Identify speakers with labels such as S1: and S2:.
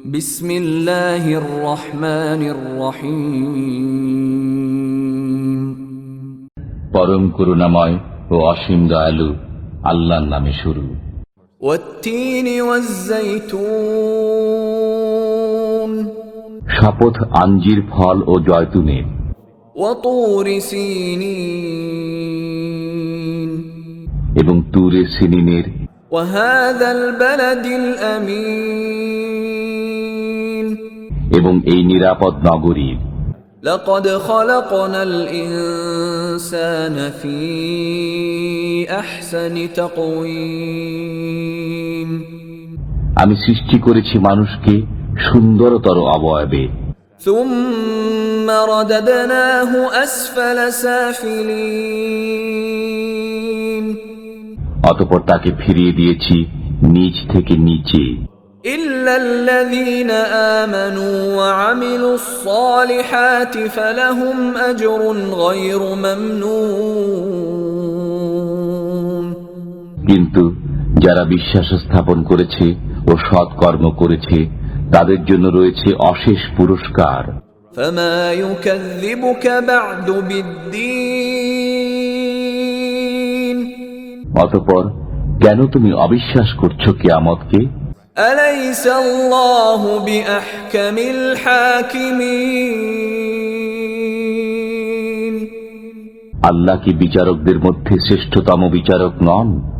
S1: বিসমিল্লাহির রহমানির রহিম।
S2: পরম করুণাময় ও অসীম দয়ালু আল্লাহর নামে শুরু।
S1: ওয়াত-তিনি ওয়াজ-যাইতুন।
S2: শপথ আঞ্জির ফল ও জয়তুনের।
S1: ওয়া-তুরি সিনিন।
S2: এবং তুরে সিনিনের।
S1: ওয়া হাযাল বালাদিল আমিন।
S2: এবং এই নিরাপদ নগরীর।
S1: লাকাদ খালাকনাল ইনসানা ফি আহসানি তাকওয়িম।
S2: আমি সৃষ্টি করেছি মানুষকে সুন্দরতর অবয়বে।
S1: সুম্মা রাদাদনাহু আসফালা সাফিলিন।
S2: অতঃপর তাকে ফিরিয়ে দিয়েছি নিচ থেকে নিচে।
S1: ইল্লাল্লাযীনা আমানু ওয়া আমিলুস সালিহাতি ফালাহুম আজরুন গায়রু মামনুন।
S2: কিন্তু যারা বিশ্বাস স্থাপন করেছে ও সৎকর্ম করেছে তাদের জন্য রয়েছে অশেষ পুরস্কার।
S1: ফামা ইউকাযযিবুকা বা'দু বিদ্দীন।
S2: অতঃপর কেন তুমি অবিশ্বাস করছো কিয়ামতকে?
S1: আলাইসাল্লাহু বিআহকামিল হাকিমিন।
S2: আল্লাহ কি বিচারকদের মধ্যে শ্রেষ্ঠতম বিচারক নন?